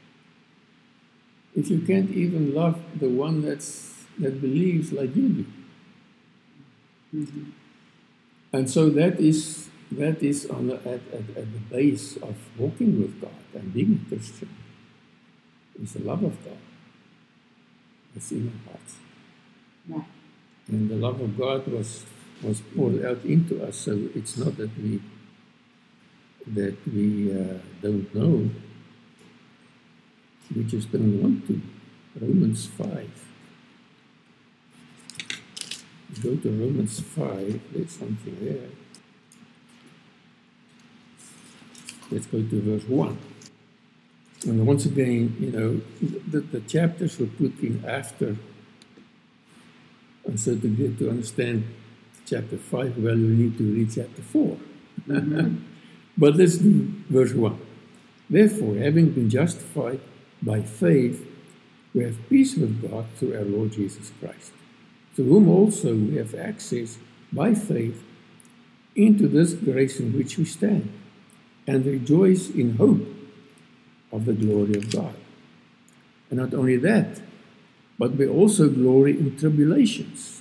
if you can't even love the one that's that believes like you do? Mm-hmm. And so that is that is on the, at, at, at the base of walking with God and being a Christian. It's the love of God that's in our hearts. Right. And the love of God was was poured out into us. So it's not that we that we uh, don't know. We just don't want to. Romans five. Go to Romans five. There's something there. Let's go to verse one. And once again, you know, the, the chapters were put in after And so to get to understand chapter five, well, you need to read chapter four. Mhm. But let's do verse one. Therefore, having been justified by faith, we have peace with God through our Lord Jesus Christ, to whom also we have access by faith into this grace in which we stand, and rejoice in hope of the glory of God. And not only that, but we also glory in tribulations.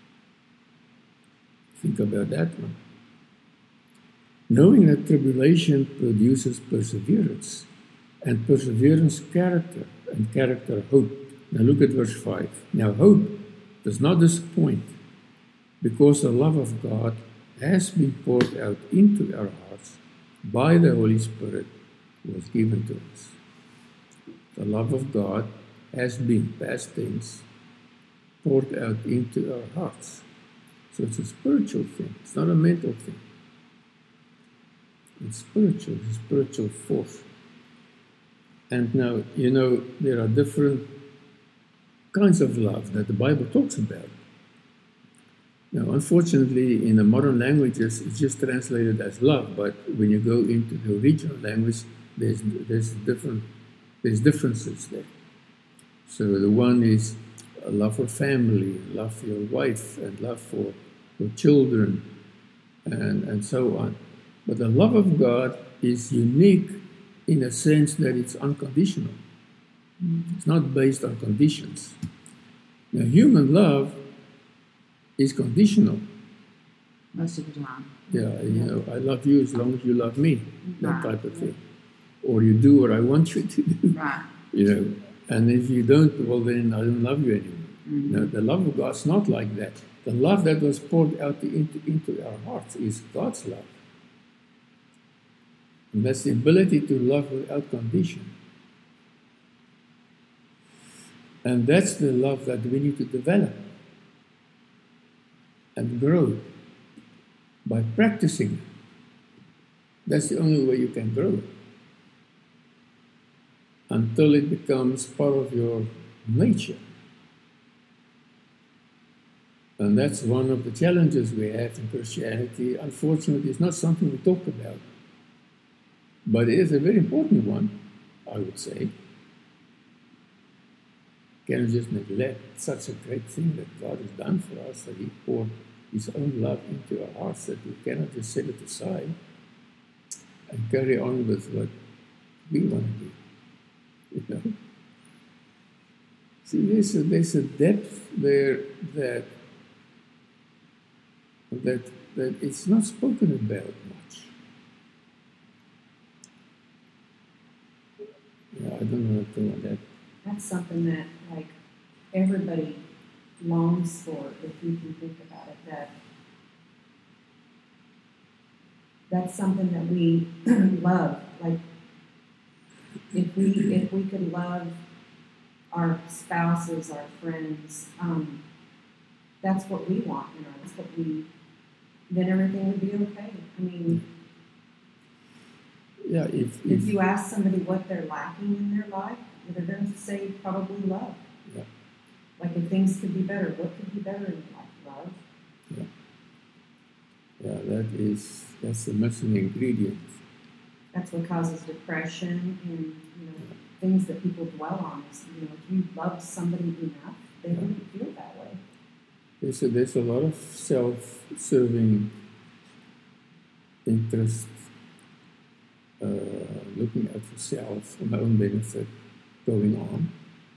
Think about that one. Knowing that tribulation produces perseverance, and perseverance character, and character hope. Now look at verse five. Now hope does not disappoint, because the love of God has been poured out into our hearts by the Holy Spirit who was given to us. The love of God has been, past tense, poured out into our hearts. So it's a spiritual thing. It's not a mental thing. It's spiritual. It's a spiritual force. And now, you know, there are different kinds of love that the Bible talks about. Now, unfortunately, in the modern languages, it's just translated as love. But when you go into the original language, there's there's different there's differences there. So the one is a love for family, love for your wife, and love for your children, and and so on. But the love of God is unique in a sense that it's unconditional. It's not based on conditions. Now, human love is conditional. Most of the time. Yeah, you know, I love you as long as you love me, that Right. type of thing. Or you do what I want you to do, Right. you know. And if you don't, well, then I don't love you anymore. Mhm. No, the love of God's not like that. The love that was poured out into, into our hearts is God's love. And that's the ability to love without condition. And that's the love that we need to develop and grow by practicing. That's the only way you can grow. Until it becomes part of your nature. And that's one of the challenges we have in Christianity. Unfortunately, it's not something we talk about. But it is a very important one, I would say. Can we just neglect such a great thing that God has done for us, that He poured His own love into our hearts, that we cannot just set it aside and carry on with what we want to do. You know? See, there's a, there's a depth there that that that it's not spoken about much. Yeah, I don't know what to on that. That's something that, like, everybody longs for, if you can think about it, that that's something that we love. Like, if we if we could love our spouses, our friends, um, that's what we want, you know, that's what we, then everything would be okay. I mean, Yeah, if, if if you ask somebody what they're lacking in their life, they're going to say probably love. Yeah. Like, if things could be better, what could be better in life? Love. yeah, that is that's the missing ingredient. That's what causes depression and, you know, things that people dwell on. Is, you know, if you love somebody enough, they wouldn't feel that way. There's a, there's a lot of self-serving interest, uh, looking out for self, for my own benefit, going on.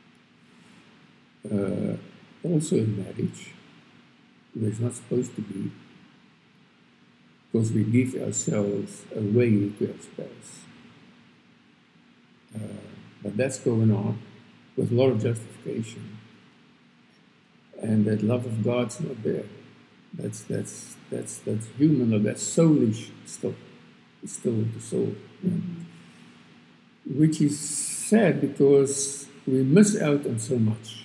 Uh, also in marriage, where it's not supposed to be, because we give ourselves away to our spouse. Uh, but that's going on with a lot of justification. And that love of God's not there. That's that's that's that's human, or that's soulish still. It's still the soul. Yeah. Which is sad because we miss out on so much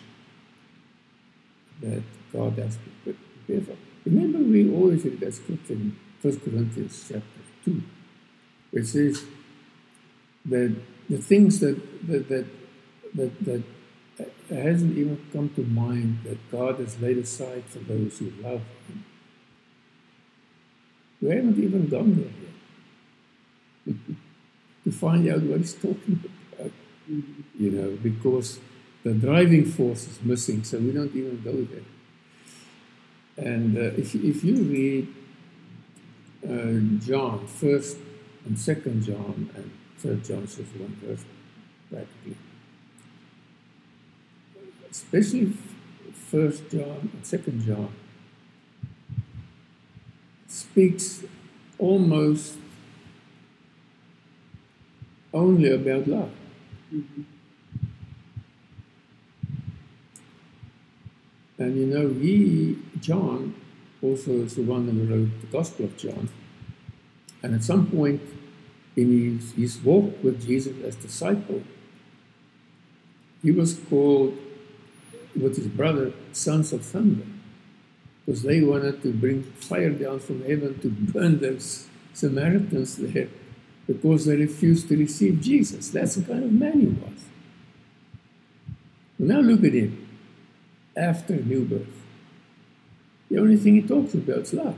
that God has prepared for. Remember, we always read that scripture in First Corinthians chapter two, which says that the things that that that that, that it hasn't even come to mind that God has laid aside for those who love Him. We haven't even gone there yet to find out what He's talking about, Mhm. you know, because the driving force is missing, so we don't even go there. And uh, if, if you read uh, John, first and second John, and third John, is just one verse practically, especially first John and second John, speaks almost only about love. Mhm. And you know, he, John, also is the one who wrote the Gospel of John. And at some point in his, his walk with Jesus as disciple, he was called, with his brother, sons of thunder, because they wanted to bring fire down from heaven to burn those Samaritans there, because they refused to receive Jesus. That's the kind of man he was. Now look at him, after new birth. The only thing he talks about is love.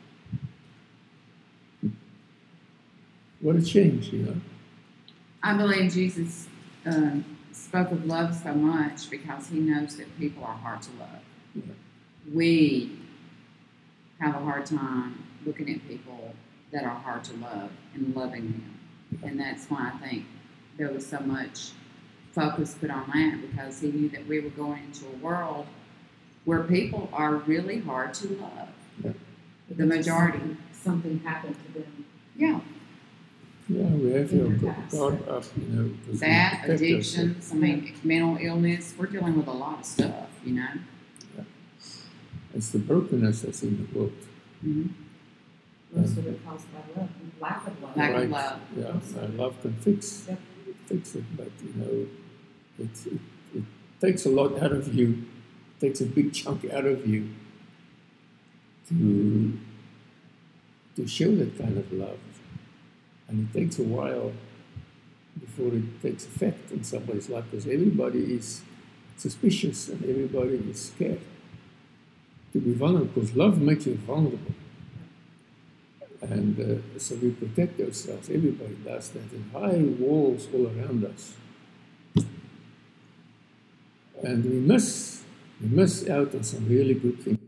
What a change, you know. I believe Jesus uh, spoke of love so much because he knows that people are hard to love. Yeah. We have a hard time looking at people that are hard to love and loving them. And that's why I think there was so much focus put on that, because he knew that we were going into a world where people are really hard to love. Yeah. The majority. Something, something happened to them. Yeah. Yeah, we have In your your past. guard up, you know. because we That, protect addictions, I mean, mental illness, we're dealing with a lot of stuff, you know? ourselves. It's the brokenness that's in the world. Mm-hmm. Most of it caused by love, lack of love. Lack of Right. love. Yeah, and love can fix, Yep. fix it, but you know, it, it, it takes a lot out of you, takes a big chunk out of you to, to show that kind of love. And it takes a while before it takes effect in somebody's life, because everybody is suspicious and everybody is scared to be vulnerable, because love makes you vulnerable. And uh, so we protect ourselves. Everybody does that. And high walls all around us. And we miss, we miss out on some really good things.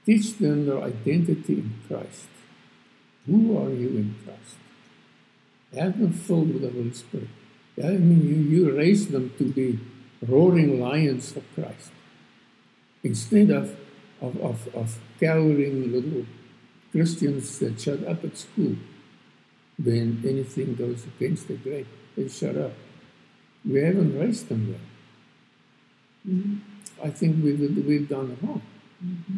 Teach them their identity in Christ. Who are you in Christ? Have them filled with the Holy Spirit. I mean, you, you raise them to be roaring lions for Christ. Instead of, of, of, of cowering little Christians that shut up at school when anything goes against the grain, they shut up. We haven't raised them well. Mm-hmm. I think we've, we've done wrong. Mm-hmm.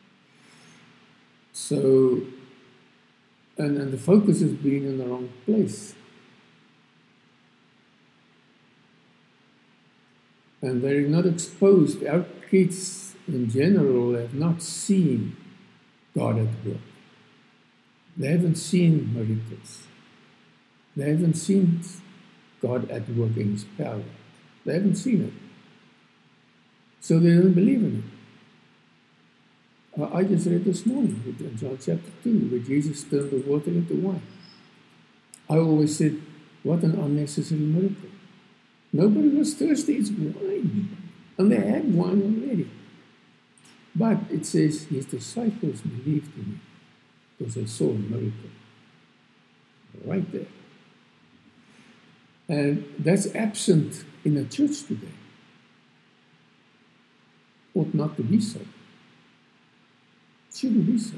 So, and, and the focus has been in the wrong place. And they're not exposed. Our kids in general have not seen God at work. They haven't seen miracles. They haven't seen God at work in His power. They haven't seen it. So they don't believe in it. I just read this morning in John chapter two, where Jesus turned the water into wine. I always said, what an unnecessary miracle. Nobody was thirsty, it's wine. And they had wine already. But it says his disciples believed in him because they saw a miracle. Right there. And that's absent in the church today. Ought not to be so. Shouldn't be so.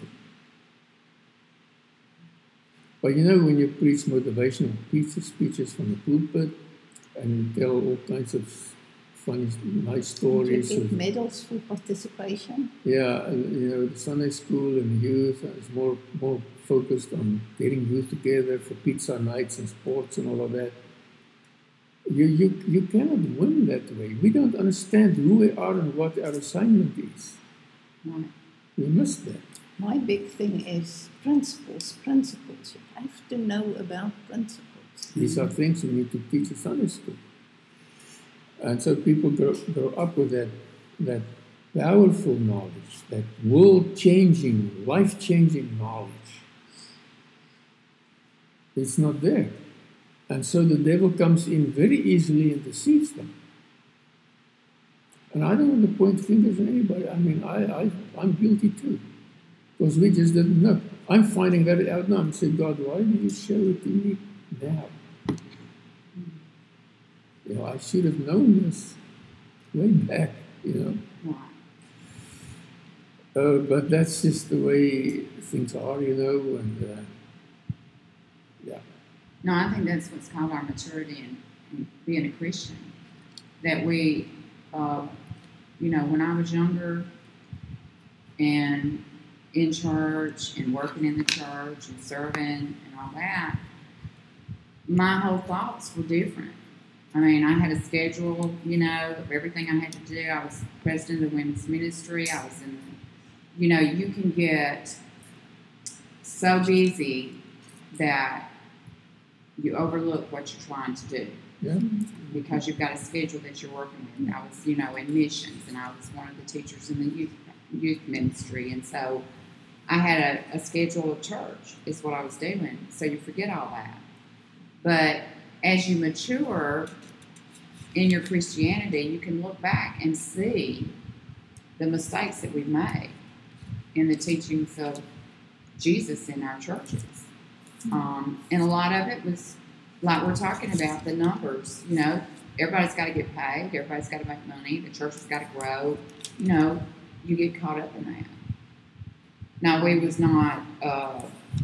But you know, when you preach motivational speeches from the pulpit and you tell all kinds of funny, nice stories. Did you of, give medals for participation? yeah, you know, the Sunday school and youth is more more focused on getting youth together for pizza nights and sports and all of that. You you you cannot win that way. We don't understand who we are and what our assignment is. Right. We miss that. My big thing is principles, principles. You have to know about principles. These are things we need to teach at Sunday school. And so people grow, grow up with that, that powerful knowledge, that world-changing, life-changing knowledge. It's not there. And so the devil comes in very easily and deceives them. And I don't want to point fingers at anybody. I mean, I, I, I'm guilty too. Because we just didn't know. I'm finding that out now. I'm saying, God, why did you show it to me now? You know, I should have known this way back, you know. Right. Uh, but that's just the way things are, you know, and uh, yeah. No, I think that's what's called our maturity in, in being a Christian. That we, uh, you know, when I was younger and in church and working in the church and serving and all that, my whole thoughts were different. I mean, I had a schedule, you know, of everything I had to do. I was president of the women's ministry. I was in, you know, you can get so busy that you overlook what you're trying to do. Yeah. Because you've got a schedule that you're working with. I was, you know, in missions, and I was one of the teachers in the youth youth ministry, and so I had a, a schedule of church is what I was doing. So you forget all that. But as you mature in your Christianity, you can look back and see the mistakes that we've made in the teachings of Jesus in our churches. Um, and a lot of it was, like we're talking about, the numbers. You know, everybody's got to get paid. Everybody's got to make money. The church has got to grow. You know, you get caught up in that. Now, we was not, uh,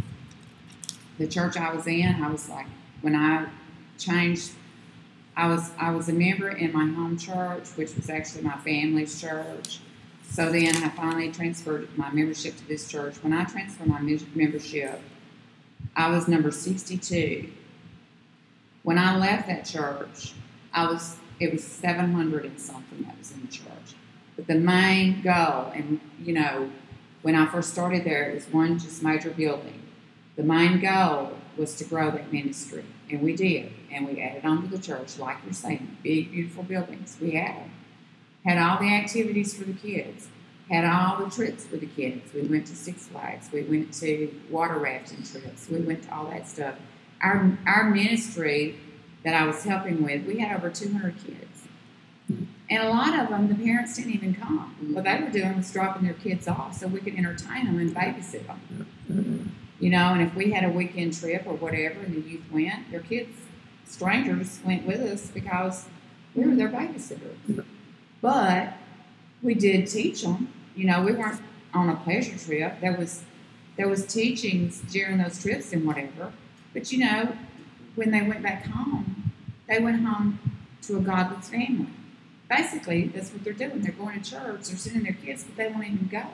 the church I was in, I was like, when I changed, I was I was a member in my home church, which was actually my family's church. So then I finally transferred my membership to this church. When I transferred my membership, I was number sixty-two. When I left that church, I was it was seven hundred and something that was in the church. But the main goal, and you know, when I first started there, it was one just major building. The main goal was to grow that ministry, and we did. And we added on to the church, like you're saying, big, beautiful buildings. We had them. Had all the activities for the kids. Had all the trips for the kids. We went to Six Flags. We went to water rafting trips. We went to all that stuff. Our our ministry that I was helping with, we had over two hundred kids. And a lot of them, the parents didn't even come. What they were doing was dropping their kids off so we could entertain them and babysit them. You know, and if we had a weekend trip or whatever and the youth went, their kids, strangers, went with us because we were their babysitters. But we did teach them. You know, we weren't on a pleasure trip. There was there was teachings during those trips and whatever. But, you know, when they went back home, they went home to a godless family. Basically, that's what they're doing. They're going to church, they're sending their kids, but they won't even go.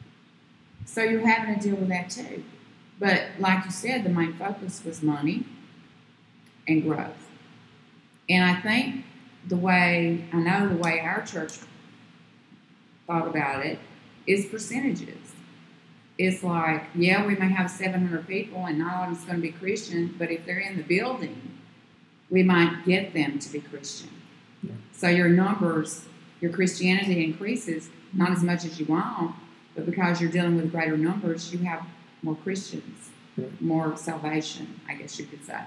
So you're having to deal with that too. But like you said, the main focus was money and growth. And I think the way, I know the way our church thought about it is percentages. It's like, yeah, we may have seven hundred people and not all of them's going to be Christian, but if they're in the building, we might get them to be Christian. Yeah. So your numbers, your Christianity increases, not as much as you want, but because you're dealing with greater numbers, you have more Christians, yeah. more salvation, I guess you could say.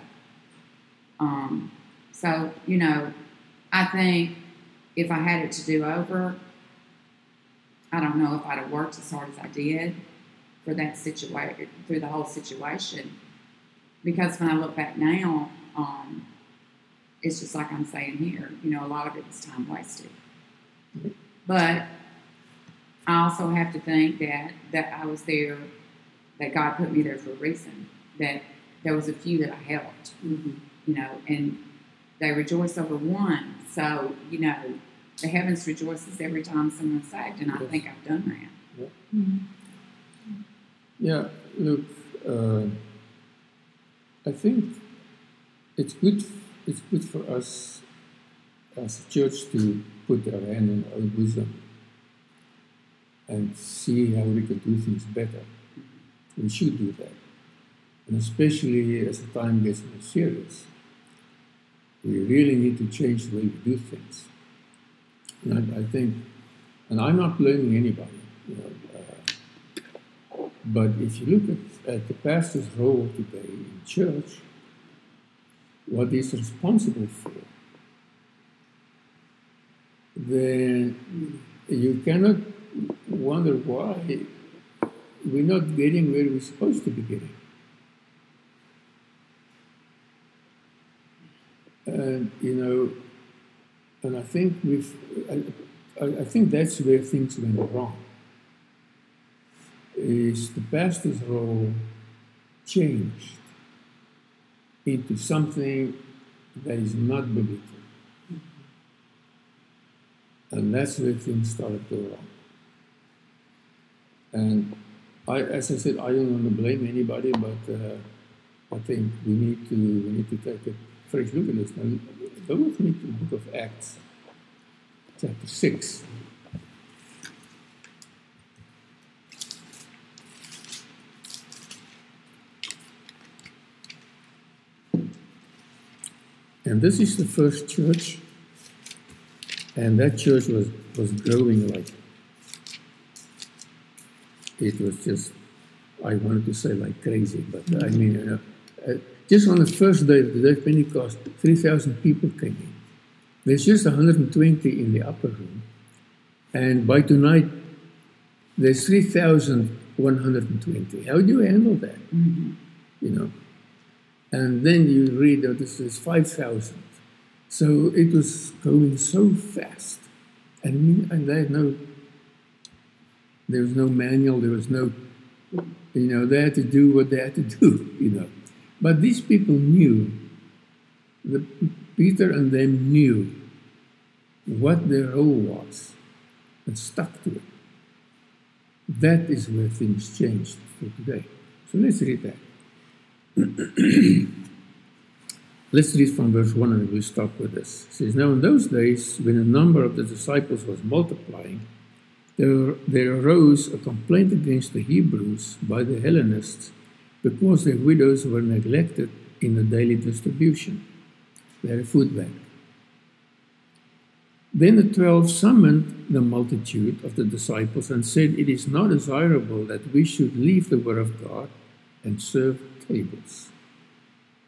Um, so, you know, I think if I had it to do over, I don't know if I'd have worked as hard as I did for that situation, through the whole situation. Because when I look back now, um, it's just like I'm saying here, you know, a lot of it was time wasted. But I also have to think that, that I was there, that God put me there for a reason, that there was a few that I helped, mm-hmm. you know, and they rejoice over one. So, you know, the heavens rejoices every time someone's saved, and I yes. think I've done that. Yeah, mm-hmm. yeah look, uh, I think it's good it's good for us as a church to put our hand in our bosom and see how we can do things better. We should do that. And especially as the time gets more serious, we really need to change the way we do things. And I, I think, and I'm not blaming anybody, you know, uh, but if you look at, at the pastor's role today in church, what he's responsible for, then you cannot wonder why we're not getting where we're supposed to be getting. And, you know, and I think we've, I, I think that's where things went wrong, is the pastor's role changed into something that is not biblical. And that's where things started to go wrong. And I, as I said, I don't want to blame anybody, but uh, I think we need to we need to take a fresh look at this. Now, go with me to the book of Acts, chapter six. And this is the first church, and that church was, was growing like, it was just, I wanted to say like crazy, but I mean, you know, uh, just on the first day of the day of Pentecost, three thousand people came in. There's just one hundred twenty in the upper room, and by tonight, there's three thousand one hundred twenty. How do you handle that? Mm-hmm. You know? And then you read that this is five thousand. So it was going so fast. And, and they had no, there was no manual, there was no, you know, they had to do what they had to do, you know. But these people knew, the, Peter and them knew what their role was and stuck to it. That is where things changed for today. So let's read that. Let's read from verse one and we'll stop with this. It says, now in those days, when the number of the disciples was multiplying, there, there arose a complaint against the Hebrews by the Hellenists because their widows were neglected in the daily distribution. They had a food bank. Then the twelve summoned the multitude of the disciples and said, it is not desirable that we should leave the word of God and serve tables.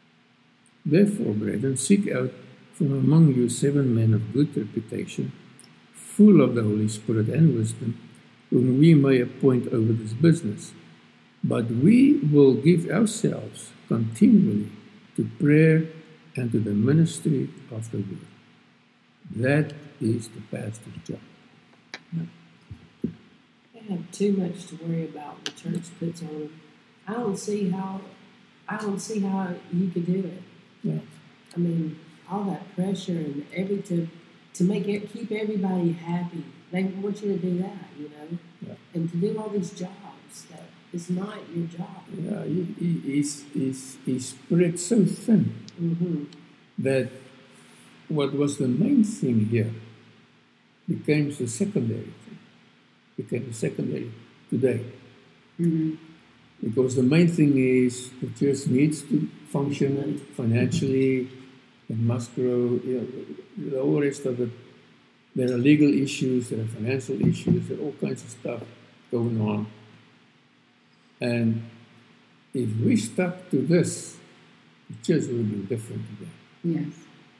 Therefore, brethren, seek out from among you seven men of good reputation, full of the Holy Spirit and wisdom, whom we may appoint over this business. But we will give ourselves continually to prayer and to the ministry of the word. That is the pastor's job. They have too much to worry about the church puts on them. I don't see how I don't see how you could do it. Yeah. I mean, all that pressure and every to to make it keep everybody happy. They want you to do that, you know, Yeah. and to do all these jobs that is not your job. Yeah, he, he, he's, he's, he's spread so thin Mm-hmm. that what was the main thing here became the secondary thing, became the secondary today. Mm-hmm. Because the main thing is the church needs to function financially, it must grow, you know, the whole rest of it. There are legal issues, there are financial issues, there are all kinds of stuff going on. And if we stuck to this, the church would have been different today. Yes.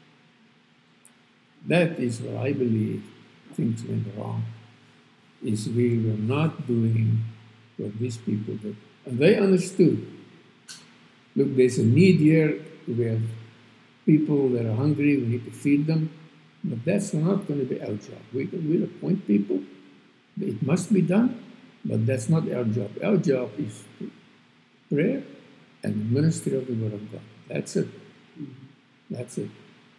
That is what I believe things went wrong, is we were not doing what these people did. And they understood, look, there's a need here, we have people that are hungry, we need to feed them, but that's not going to be our job. We will appoint people, it must be done, but that's not our job. Our job is prayer and the ministry of the Word of God. That's it. That's it.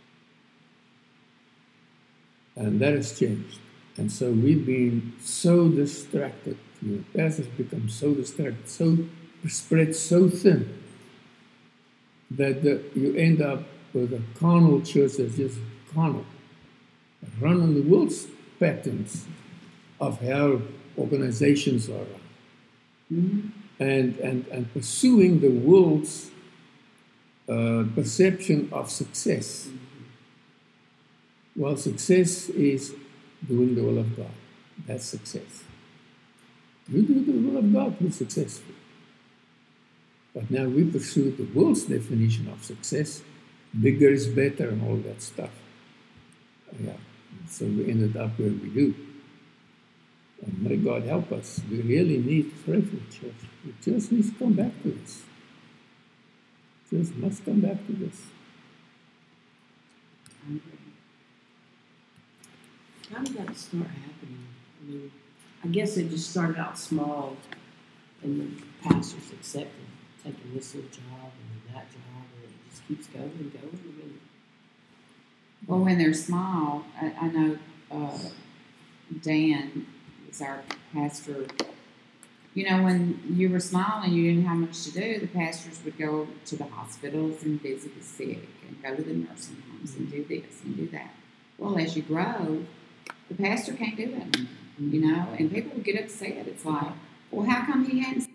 And that has changed. And so we've been so distracted. You know, pastors become so distracted, so spread so thin, that the, you end up with a carnal church that's just carnal, run on the world's patterns of how organizations are run, Mm-hmm. and, and, and pursuing the world's uh, perception of success. Well, success is doing the will of God. That's success. You do the will of God, you're successful. But now we pursue the world's definition of success. Bigger is better and all that stuff. Yeah. So we ended up where we do. And may God help us. We really need to pray for the church. The church needs to come back to this. The church must come back to this. How did that start happening? I mean, I guess it just started out small, and the pastors accepted taking this little job and that job, and it just keeps going and going. I mean, Well, when they're small, I, I know uh, Dan is our pastor. You know, when you were small and you didn't have much to do, the pastors would go to the hospitals and visit the sick and go to the nursing homes and do this and do that. Well, as you grow, the pastor can't do it, you know, and people would get upset. It's like, well, how come he hadn't